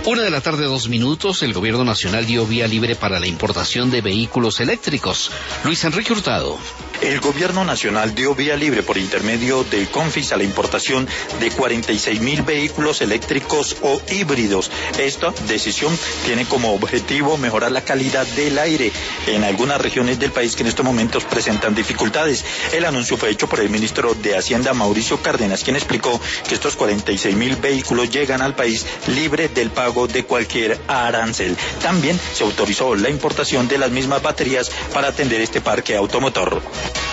1:02 p.m, el Gobierno Nacional dio vía libre para la importación de vehículos eléctricos. Luis Enrique Hurtado. El Gobierno Nacional dio vía libre por intermedio del CONFIS a la importación de 46.000 vehículos eléctricos o híbridos. Esta decisión tiene como objetivo mejorar la calidad del aire en algunas regiones del país que en estos momentos presentan dificultades. El anuncio fue hecho por el ministro de Hacienda, Mauricio Cárdenas, quien explicó que estos 46.000 vehículos llegan al país libre del pago de cualquier arancel. También se autorizó la importación de las mismas baterías para atender este parque automotor.